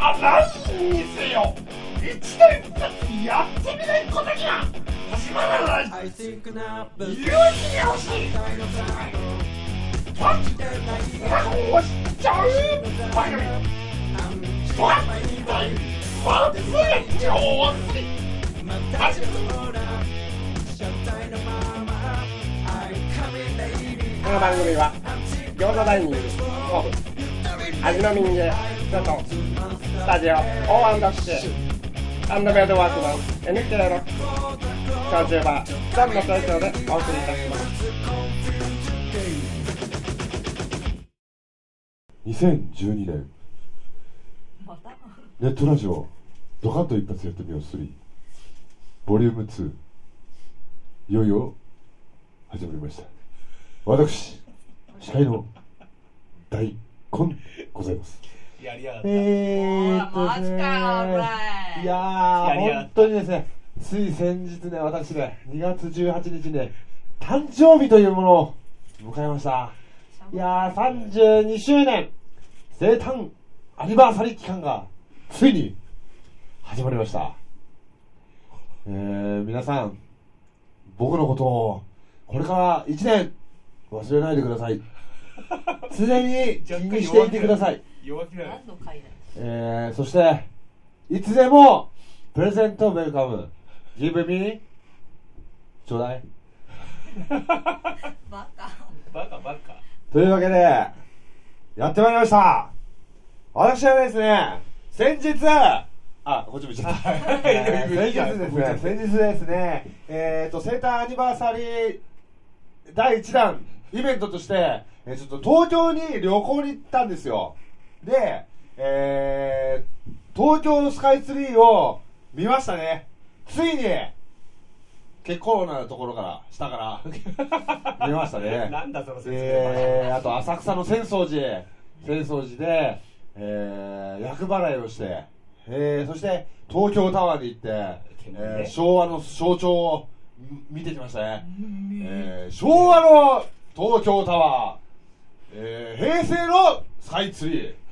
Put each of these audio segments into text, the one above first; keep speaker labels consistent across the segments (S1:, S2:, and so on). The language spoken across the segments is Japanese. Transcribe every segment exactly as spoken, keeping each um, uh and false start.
S1: あ、何にせよ一度一発やってみないことには始まらない。勇気が欲しい。パンチで押しちゃう番組。パンチでパンチで上手に始める。この番組は餃子ダイニングオーブ味の民芸とスタジオ オーアンドシー アンドメイドワークマン エヌケー の焼酎バーザンの提供でお送りいたします。
S2: にせんじゅうにねんネットラジオドカンと一発やってみようスリーボリュームツーいよいよ始まりました。私司会の大根ございます。
S3: やりやがった。
S2: えーっと
S4: マジかよお前。
S2: いやー本当にですね、つい先日ね、私ねにがつじゅうはちにちにね誕生日というものを迎えました。いやーさんじゅうにしゅうねん生誕アニバーサリー期間がついに始まりました。えー、皆さん僕のことをこれからいちねん忘れないでください。常に気にしていてください。
S3: 弱気だよ。
S4: 何の回だよ。
S2: えー、そしていつでもプレゼントウェルカムギブミーちょうだい。
S4: バカ。
S3: バカバカ。
S2: というわけでやってまいりました。私はですね先日あ、こっち見ちゃった。えー、先日ですね、先日ですね、えーと、生誕アニバーサリーだいいちだんイベントとして、えー、ちょっと東京に旅行に行ったんですよ。で、えー、東京のスカイツリーを見ましたね。ついに、結構なところから、下から見ましたね。
S3: なんだその説明。
S2: えー、あと浅草の浅草寺、浅草寺で、えー、厄払いをして、えー、そして東京タワーに行って、えー、昭和の象徴を見てきましたね。えー、昭和の東京タワー、えー、平成のスカイツリー。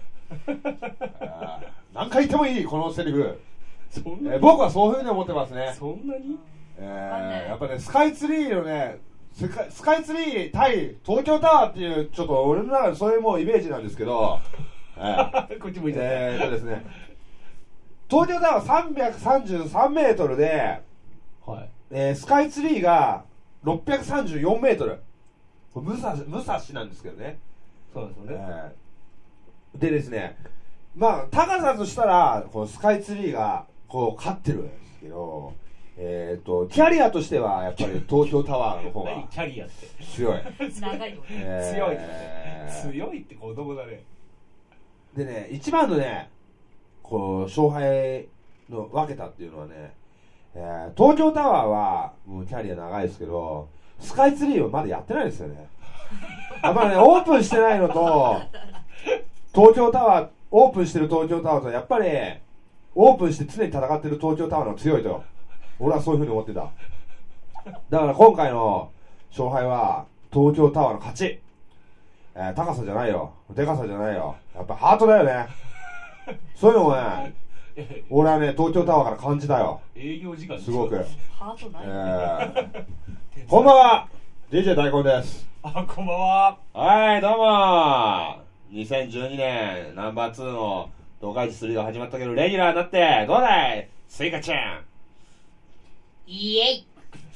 S2: 何回言ってもいいこのセリフ。
S3: そんな
S2: えー、僕はそういうふうに思ってますね。
S3: そんなに、
S2: えー、やっぱねスカイツリーのねスカ、スカイツリー対東京タワーっていうちょっと俺の中でそういうもうイメージなんですけど、えー、
S3: こっち向いちゃった。
S2: えーとですね東京タワーさんびゃくさんじゅうさんメートルで、
S3: はい。
S2: えー、スカイツリーがろっぴゃくさんじゅうよんメートル。これ武蔵、武蔵なんですけどね。
S3: そうですよね。
S2: えー、でですね、まあ高さとしたらこうスカイツリーがこう勝ってるんですけど、えーとキャリアとしてはやっぱり東京タワーの方が
S3: 何キャリアって
S2: 強い。
S4: 長いよね。
S2: えー
S3: 強いって強いって子供だね。
S2: でね、一番のね、こう勝敗の分けたっていうのはね、えー、東京タワーはもうキャリア長いですけど、スカイツリーはまだやってないですよね。やっぱりね、オープンしてないのと、東京タワー、オープンしてる東京タワーと、やっぱり、オープンして常に戦ってる東京タワーの方が強いとよ。俺はそういう風に思ってた。だから今回の勝敗は、東京タワーの勝ち。えー、高さじゃないよ。でかさじゃないよ。やっぱハートだよね。そういうのをね、俺はね、東京タワーから感じたよ。
S3: 営業時間
S2: すごく。
S4: ハートない。
S2: えー、こんばんは ディージェー 大根です。
S3: あ、こんばんは。
S2: はい、どうもにせんじゅうにねんナンバーツーの東海地スリーが始まったけど、レギュラーになってどうだいスイカちゃん。
S4: イエイ。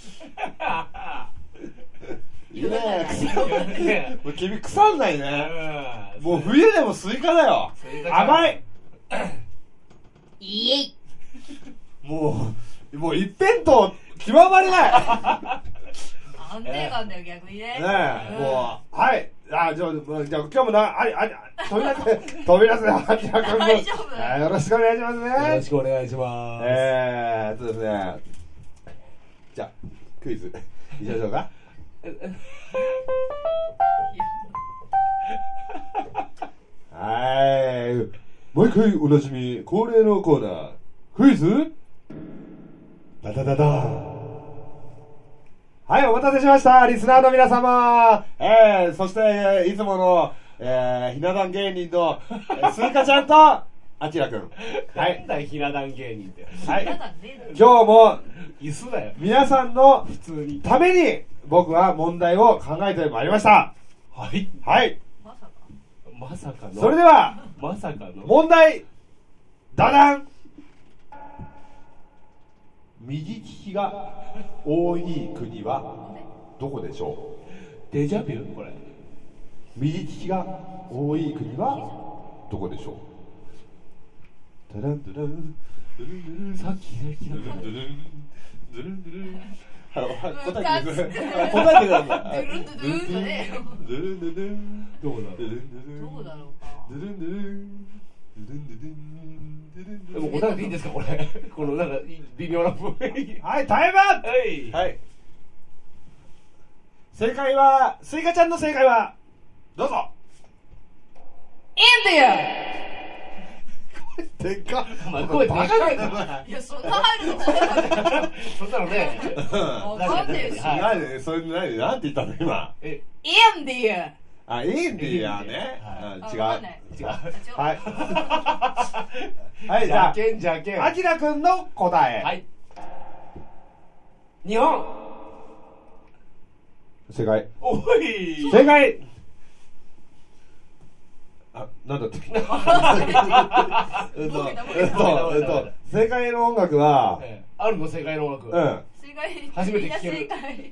S2: いいね。もう君腐んないね。もう冬でもスイカだよ。甘い。
S4: イエイ。
S2: もうもう一辺倒極まりない。
S4: 安定感だよ逆にね。
S2: ねえ、もうはいあじゃあじゃあ今日もなああ飛び出せ飛び出せよ。
S4: 大丈夫。
S2: よろしくお願いしますね。
S3: よろしくお願いします。
S2: えーっとですね、じゃあクイズいきましょうか。はい、毎回おなじみ恒例のコーナークイズダダダダ。はい、お待たせしましたリスナーの皆様。えー、そしていつもの、えー、ひな壇芸人の、えー、スイカちゃんとあきらくん。は
S3: なんだよひな壇芸人って。
S2: はい。
S4: やだね
S2: 今日も
S3: 椅子だよ。
S2: 皆さんの
S3: 普通に。
S2: ために僕は問題を考えてまいりました。
S3: はい。
S2: はい。
S4: まさか
S3: まさかの。
S2: それでは、
S3: まさかの。
S2: 問題、ダダン。右利きが多い国はどこでしょ
S3: デジャビューこれ。
S2: う？右利きが多い国はどこでしょう？ダダンダダンドゥルンドゥルン
S3: さっき左利きだった。
S2: ドゥルンドゥルンドゥルン答えてください。
S4: ムカつく
S2: 答えてください。
S4: ドゥルンドゥルンじゃねえよ
S2: ドゥルンドゥルン
S3: どこだ
S2: ドゥルンドゥルン
S4: どうだろうか
S2: ドゥルンドゥルンドゥルンドゥルンドゥルン
S3: でも答えていいんですかこれ。このなんか微妙な雰囲気。
S2: はい、タイムアップ。
S3: はい。
S2: はい。正解は、スイカちゃんの正解は、どうぞ。
S4: インディア
S2: でっか。
S3: お前声でかい
S4: いやそんな入るの怖い
S3: そしたらね。
S4: わかんねえし
S3: はい
S2: 何で、それ何、なんて言ったの今。
S3: え、
S4: インディア
S2: あ、インディアね。
S3: は
S2: うん
S4: あ
S2: 違う。
S4: わかんない
S3: 違う。
S4: あ違う
S2: はい。はい、じゃあ、
S3: けんじゃけん。
S2: あきらくんの答え。
S3: はい。日本。
S2: 正解。
S3: おい。
S2: 正解。あ、なんだって。うんと、うんと、うんと、正解の音楽は、
S3: えーあるの正解の音楽。
S2: うん。
S4: 正解
S3: 初めて聞ける
S4: みんな正解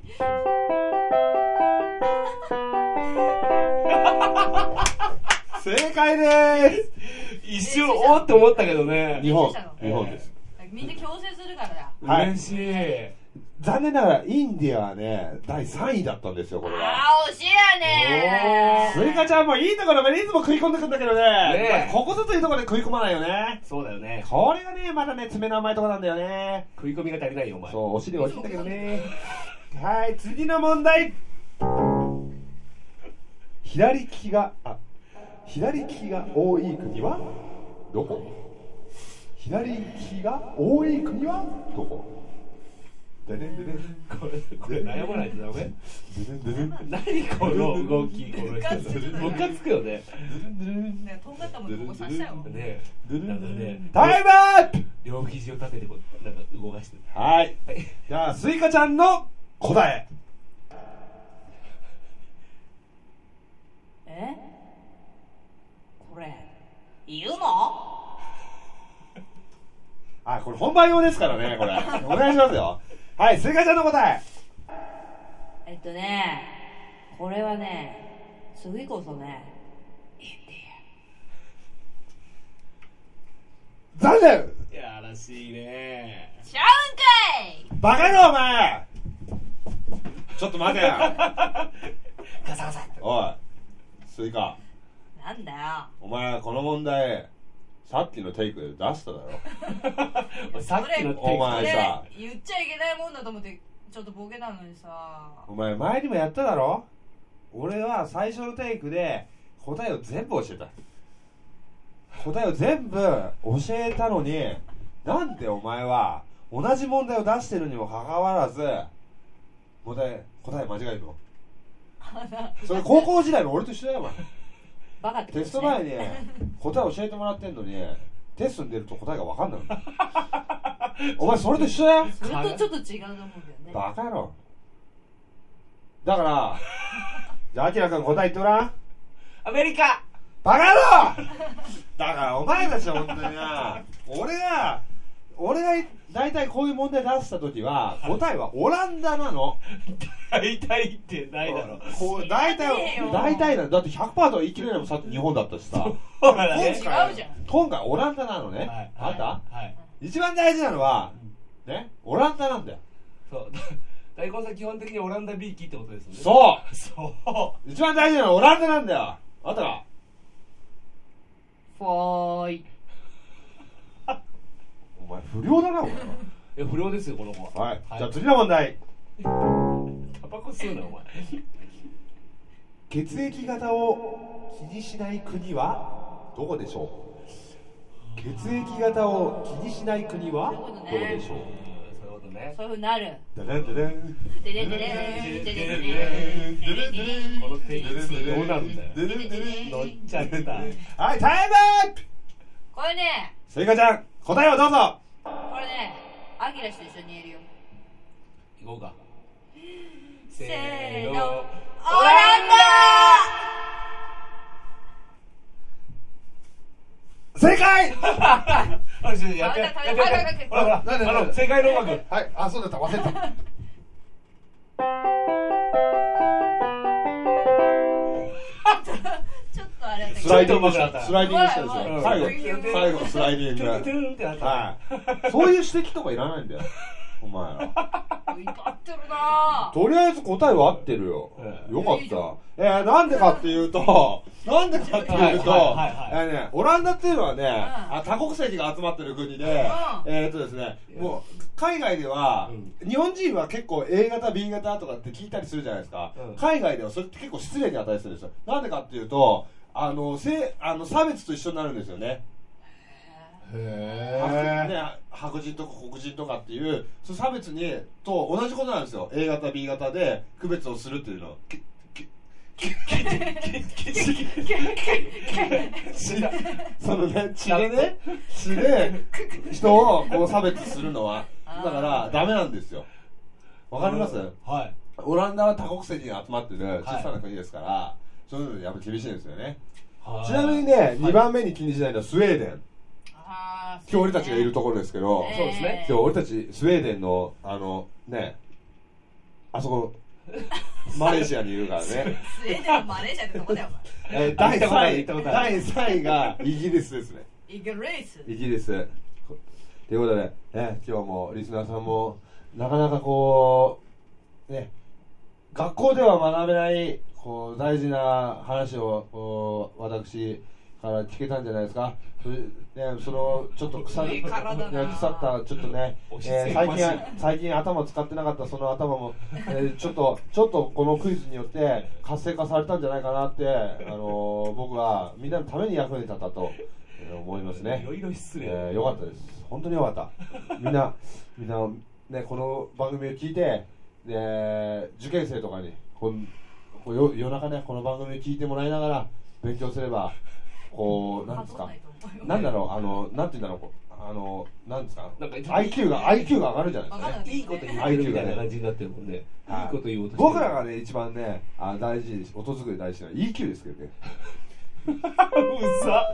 S2: 正解で
S3: 一瞬おーって思ったけどね。
S2: 日本
S4: 練習したの
S2: 日本です。
S4: みんな強制するからだ
S2: はい
S3: 嬉しい。
S2: 残念ながら、インディアはね、だいさんいだったんですよ、これは。
S4: あー惜しいやね
S2: スイカちゃんもいいところまでいつも食い込んでくんだけどね。
S3: ねえ
S2: ここぞというところで食い込まないよね。
S3: そうだよね。
S2: これがね、まだね、爪の甘いところなんだよね。
S3: 食い込みが足りないよ、お前。
S2: そう、お尻大きいんだけどね。はい、次の問題。左利きが、あ、左利きが多い国はどこ？左利きが多い国はどこ？でででで
S3: これ、これ悩まないとダメ。
S2: でででで
S3: 何この動き、この人。ムカつくよね。
S4: ねとんがったものここ刺したよ
S3: ねなんかね、
S2: タイムアップ。
S3: 両肘を立ててこう、なんか動かしてる。
S2: はい。
S3: はい。
S2: じゃあ、スイカちゃんの答え。
S4: えこれ言うの
S2: あ、これ本番用ですからね、これ。お願いしますよ。はい、スイカちゃんの答え。
S4: えっとねこれはね次こそねインデ
S2: 残念。
S3: いやらしいね。
S4: ィアちゃうんかい
S2: バカ野郎お前。ちょっと待てよ。
S3: ガサガサ。
S2: おい、スイカ。
S4: なんだよ
S2: お前、この問題、さっきのテイクで出しただろ。
S3: さっきのテイク
S2: お前さ
S4: それ言っちゃいけないもんだと思ってちょっとボケたのにさ
S2: お前、前にもやっただろ。俺は最初のテイクで答えを全部教えた。答えを全部教えたのに、なんでお前は同じ問題を出してるにもかかわらず答え答え間違えるの？それ高校時代の俺と一緒だよお前。
S4: バカってことね
S2: テスト前に答え教えてもらってんのにテストに出ると答えが分かんないの。お前それと一緒だよ。
S4: それとちょっと違うと思うんだよね
S2: バカ野郎。だからじゃあアキラ君答え言ってごらん。
S3: アメリカ。
S2: バカ野郎。だからお前たちは本当にな、俺が俺が大体こういう問題出した時は答えはオランダなの。
S3: 大体ってないだろ。
S2: こう大体
S4: 知らねえよ
S2: 大体なだって ひゃくパーセント とは言い切れないもん。さっき日本だったしさ。
S3: そうだね。
S4: 違うじゃん
S2: 今回オランダなのね、
S3: はい。
S2: あんた、
S3: はい。
S2: 一番大事なのはね、オランダなんだよ。
S3: そう。大根さん基本的にオランダ B 期ってことですよね。
S2: そう
S3: そう。
S2: 一番大事なのはオランダなんだよ。あんたが
S4: フォーイ
S2: お前不良だなお前
S3: いや不良ですよこの子は。
S2: はい、じゃあ次の問題。
S3: タバコ吸うなお前。
S2: 血液型を気にしない国はどこでしょう？血液型を気にしない国はどこでしょう？
S3: そういうことね。
S4: そういうふうになる
S2: ダダンダダン
S4: でででででででで
S3: このテイクツーどうなるんだよ。
S2: ダダンダダン
S3: 乗っちゃった。
S2: はい、タイムアップ。
S4: これね、
S2: スイカちゃん、答えをどうぞ。
S4: これね、アキラ氏と一緒に言えるよ。
S3: 行こうか。
S4: せーの、オ
S3: オラン
S4: ラン
S2: 正解
S3: あ、ちょっとやってやってやってやって。ほらほら、
S2: なんでなんで
S3: あの正解の音楽。
S2: はい、あ、そうだった、忘れてた。
S4: ちょっとあれだけ
S2: ス
S4: ど。
S2: ライディングし
S3: ちょっと上手くなった
S2: た。スライディングしたでしょ。
S4: うん
S2: 最後、
S4: うん
S2: 最後、スライディング。
S3: トゥントゥンってなった。
S2: はい。そういう指摘とかいらないんだよ。お前ら。
S4: いっぱい合ってるなぁ。
S2: とりあえず答えは合ってるよ。
S3: うん
S2: よかった。えー、なんでかっていうと、なんでかっていうと、
S3: はいはいはい
S2: えーね、オランダっていうのはね、
S4: ん
S2: あ多国籍が集まってる国で、
S4: ん
S2: えーっとですね、もう、海外では、日本人は結構 A 型、B 型とかって聞いたりするじゃないですか。
S3: うん
S2: 海外ではそれって結構失礼に値するんですよ。なんでかっていうと、あの、せあの差別と一緒になるんですよね。
S3: へ
S2: ね、白人とか黒人とかっていうその差別にと同じことなんですよ。 A 型 B 型で区別をするっていうのきき血そのね血でね血で人をこう差別するのはだからダメなんですよ。わかります？
S3: はい。
S2: オランダは多国籍が集まってる小さな国ですから、そういうのやっぱ厳しいんですよね。ちなみにね、にばんめに気にしないのはスウェーデン。
S4: あー
S2: 今日俺たちがいるところですけど、
S4: ね
S3: そうですね
S2: 今日俺たちスウェーデンのあのねあそこマレーシアにいるからね、
S4: スウェーデンのマレーシアってとこだよ、お前。
S2: えー、だいさんい
S3: 行ったことある
S2: だいさんいがイギリスですね。
S4: イギリス。
S2: イギリスということで、ね、今日もリスナーさんもなかなかこうね学校では学べないこう大事な話をこう私から聞けたんじゃないですか。それ、ね、そのちょっと腐
S4: いい体だな
S2: ね腐ったちょっとね、
S3: 押し
S2: えー
S3: 付けまし
S2: 最近最近頭使ってなかったその頭も、えーちょっとちょっとこのクイズによって活性化されたんじゃないかなって、あのー僕はみんなのために役に立ったとえー思いますね。
S3: いろいろ失礼。
S2: えー、よかったです。本当によかった。みんな、みんな、ね、この番組を聞いて、で、受験生とかに、こんこうよ夜中ね、この番組を聞いてもらいながら勉強すれば、こう、なんですか、なんだろう、あの、なんて言うんだろう、こうあの、なんですか、
S3: なんか
S2: アイキュー が、アイキュー が上がるじゃないですかね。
S3: いいこと言ってるみたいな感じになってるもんね。いい
S2: はい
S3: こと言おうとしてる。
S2: 僕らがね、一番ね、あ大事に、音作り大事なのは イーキュー ですけどね。
S3: うざ。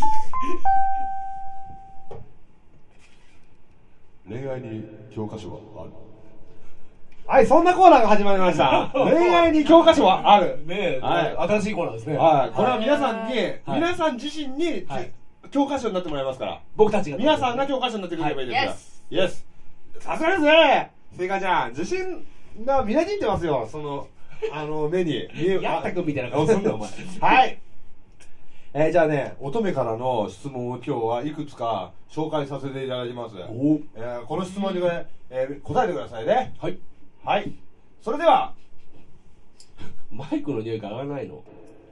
S2: 恋愛に教科書はある。はい、そんなコーナーが始まりました。恋愛に教科書はある。
S3: ねえ、
S2: はい
S3: 新しいコーナーですね。
S2: はい、これは皆さんに、
S3: はい
S2: 皆さん自身に、
S3: はい
S2: 教科書になってもらいますから。
S3: 僕たちが。
S2: 皆さんが教科書になってくれればいいですから。
S4: はい
S2: イエス。さすがですね。スイカちゃん、自信がみなじんでますよ。その、あの、目に。見え
S3: やったくんみたいな顔すんだお前。
S2: はい。えー、じゃあね、乙女からの質問を今日はいくつか紹介させていただきます。
S3: お
S2: えー、この質問に、ねえー、答えてくださいね。
S3: はい。
S2: はい。それでは、
S3: マイクの匂いが上がらないの。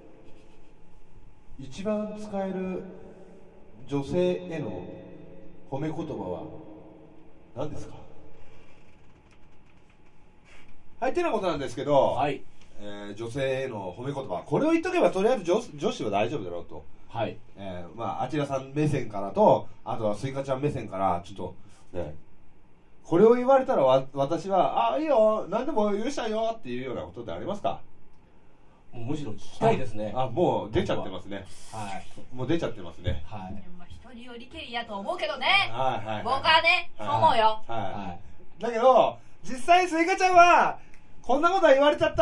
S2: 一番使える女性への褒め言葉は何ですか？はい、てなことなんですけど、
S3: はい。
S2: えー女性への褒め言葉、これを言っとけばとりあえず女女子は大丈夫だろうと。
S3: はい。
S2: えー、まあ、あちらさん目線からと、あとはスイカちゃん目線から、ちょっと、ね、これを言われたらわ私は、あ、いいよ、何でも許したよっていうようなことってありますか？
S3: もうむしろ聞きたいですね。
S2: あ、もう出ちゃってますね。
S3: はい。
S2: もう出ちゃってますね。
S3: はい。
S4: まあ人によりけりやと思うけどね。
S2: はいはい、はい。
S4: 僕はね、そう思うよ。
S2: はい。
S3: は
S2: だけど、実際スイカちゃんは、こんなことは言われちゃった。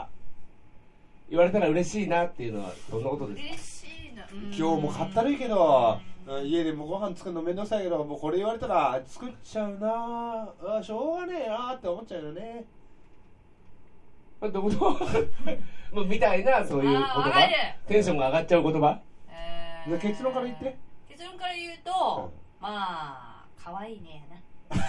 S3: い。言われたら嬉しいなっていうのはどんなことですか？
S4: 嬉しいな。うん
S2: 今日もかったるいけど、家でもご飯作るのめんどくさいけど、もうこれ言われたら作っちゃうなあ、しょうがねえなって思っちゃうよね。
S3: まあどういうこともうみたいなそういう言
S4: あーわかる
S3: 葉、テンションが上がっちゃう言葉。
S4: えー
S2: 結論から言って。
S4: 結論から言うと、まあ可愛いねやな。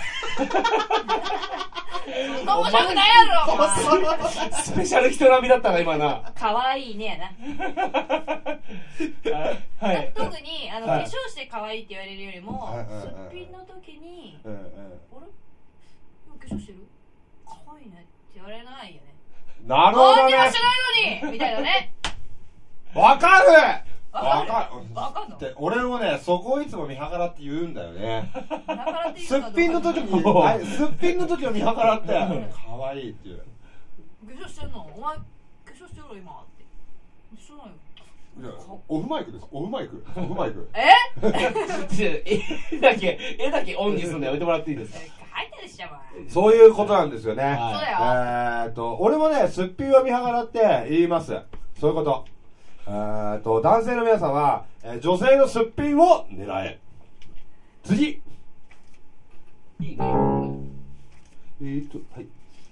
S4: そんな面白くないやろお前。
S3: スペシャル人並みだったな今な。
S4: 可愛いねやな。
S3: はい。
S4: 特にあの、
S3: はい
S4: 化粧して可愛いって言われるよりも、
S2: はいはいはい
S4: すっぴんの時に、
S2: うんうん。
S4: あれ今化粧してる可愛いねって言われないよね。
S2: なるほどね。
S4: 何にもしてないのにみたいなね。
S2: わかる。
S4: わ
S2: わか
S4: わかんの
S2: って俺もねそこをいつも見計らって言うんだよね。
S4: だからっていう
S2: すっぴんの時にあすっぴんの時を見計らって可愛いっていう。
S4: 化粧してんのお前化粧してるろ今ってしてないよ。
S2: オフマイクです。オフマイク。オフマイク。
S4: え
S3: 絵だけ絵だけオンにするのやめてもらっていいですか。
S4: 書いてるしょ
S2: そういうことなんですよね。
S3: はい
S4: そうだよ。
S2: えーっと俺もねすっぴんを見計らって言います。そういうこと。えーっと男性の皆さんは、えー、女性のすっぴんを狙え。次。
S3: いいね。
S2: えーっとはい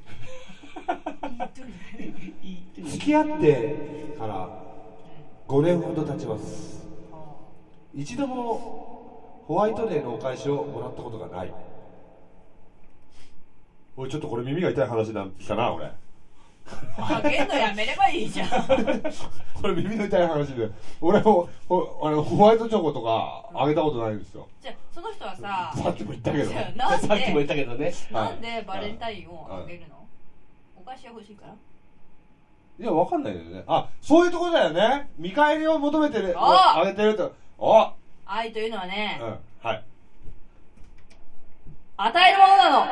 S2: 付き合ってからごねんほど経ちます。一度もホワイトデーのお返しをもらったことがない。おいちょっとこれ耳が痛い話なんかな俺。
S4: あげんのやめればいいじゃん。
S2: これ耳の痛い話で俺もあのホワイトチョコとかあげたことないんですよ。
S4: じゃあその人はさ
S2: さっきも言ったけど
S4: なんで
S3: さっきも言ったけどね。
S4: なんでバレンタインをあげるの、お菓子が欲しいから。
S2: いやわかんないよね。あそういうところだよね。見返りを求めてる
S4: あ
S2: あげてると。あ
S4: 愛というのはね、
S2: うんはい
S4: 与えるものなの。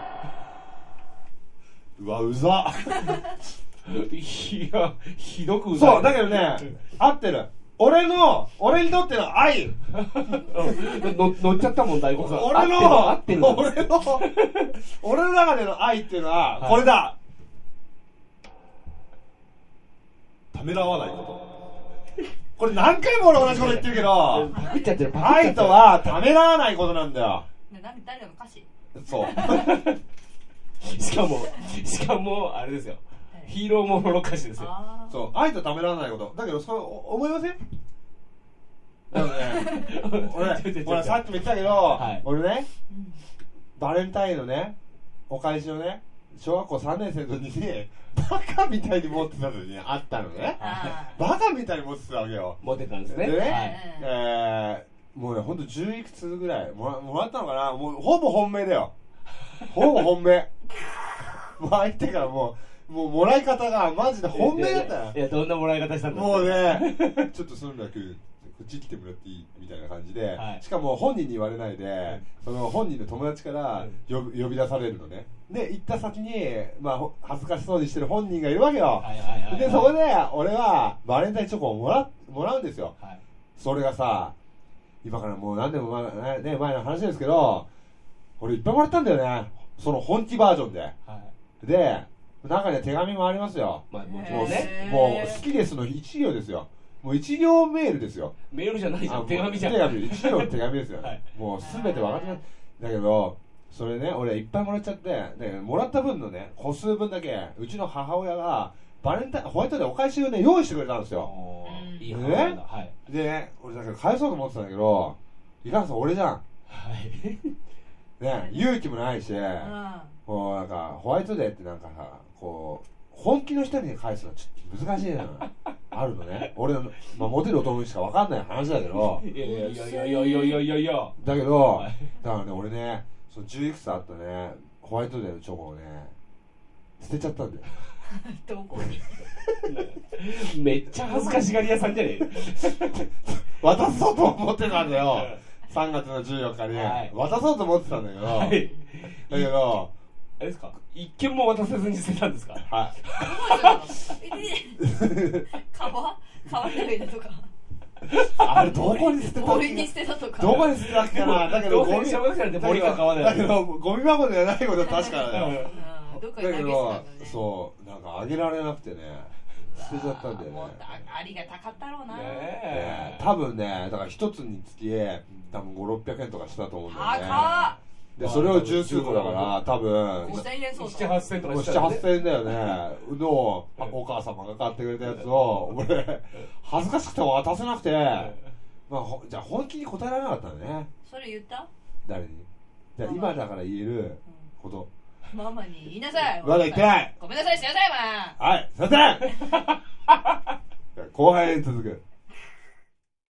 S2: うわうざ
S3: いやひどくうざい。
S2: そうだけどね合ってる。俺の俺にとっての愛
S3: の乗っちゃったもん大悟さん。
S2: 俺の
S3: 合ってる合ってる。
S2: 俺の俺の中での愛っていうのはこれだ、はい、ためらわないこと。これ何回も俺同じこと言ってるけど
S3: パクっちゃってるパクっちゃってる。
S2: 愛とはためらわないことなんだよ。
S4: 何誰の歌詞。
S2: そう
S3: しかもしかもあれですよ、ヒーローものの歌詞ですよ。
S2: そう愛とためらわないことだけどそう思いません？だからね俺俺さっきも言ったけど、はい、俺ね、うん、バレンタインのねお返しをね小学校さんねん生の時にねバカみたいに持ってたのにあったのね。バカみたいに持ってたわけよ。
S3: 持ってたんですね。
S2: でね、
S3: はい、
S2: えー、もうねほんとじゅういくつぐらいも ら, もらったのかな。もうほぼ本命だよ。ほぼ本命。もう相手からもうもうもらい方がマジで本命だったよ。
S3: いやどんなもらい方したんだ。
S2: もうねちょっとそんなこっち来てもらっていいみたいな感じで、はい、しかも本人に言われないで、その本人の友達から呼 び, 呼び出されるのね。で行った先に、まあ、恥ずかしそうにしてる本人がいるわけよ。はいはいはいはい、でそこで俺はバレンタインチョコをも ら, もらうんですよ。はい、それがさ今からもう何年も前、ね、前の話ですけど俺いっぱいもらったんだよね。その本気バージョンで、はい、で中には手紙もありますよ。まあ、もうねもう好きですの一行ですよ。もう一行メールですよ。
S3: メールじゃないじゃん、手紙じゃん。
S2: 手紙一行の手紙ですよ、はい、もうすべて分かってます。だけどそれね俺いっぱいもらっちゃって、でもらった分のね個数分だけうちの母親がバレンタインホワイトでお返しをね用意してくれたんですよ。いいね、はい、でね俺だから返そうと思ってたんだけどいかんせん俺じゃん、はいね、勇気もないし、うん、こうなんかホワイトデーってなんかさこう本気の人に返すのはちょっと難しいなあるのね。俺の、まあ、モテる男にしか分かんない話だけど
S3: いやいやいやいやいやいやいやいやいや
S2: だけどだからね俺ねそのじゅういくつあったねホワイトデーのチョコをね捨てちゃったんだよ
S4: どこに
S3: めっちゃ恥ずかしがり屋さんじゃねえ
S2: 渡そうと思ってたんだよさんがつのじゅうよっかに、はい、渡そうと思ってたんだけど、はい、だけど
S3: あれですか一件も渡せずに捨てたんですか。
S2: はい
S4: 川川に投げたとか
S2: あれどこに捨てたっけ。
S4: 森に捨てたとか
S2: どこに捨てたっけな。だけどゴミ
S3: 小学生なんて森か川だよ。
S2: だけどゴミ箱ではないことは確かだよ、
S4: うん、どっかに投げてたんだね。
S2: そうなんかあげられなくてね捨てちゃったんだよね。
S4: もうありがたかったろうな、
S2: ね、多分ねだから一つにつき多分ご、ろっぴゃくえんとかしたと思うんだよね。
S4: 高っ。
S2: でそれを十数個だから多分
S4: ごせんえんそう
S3: だ。ななはっせんとか
S2: したらね。ななはっせんえんだよねのお母様が買ってくれたやつを俺恥ずかしくて渡せなくて、まあ、じゃあ本気に答えられなかったんだね。
S4: それ言った？
S2: 誰に？じゃあ今だから言えること、
S4: うん、ママに言いなさい。
S2: まだ言ってない。
S4: ごめんなさいしなさいわ。
S2: はいすいません後輩に続く。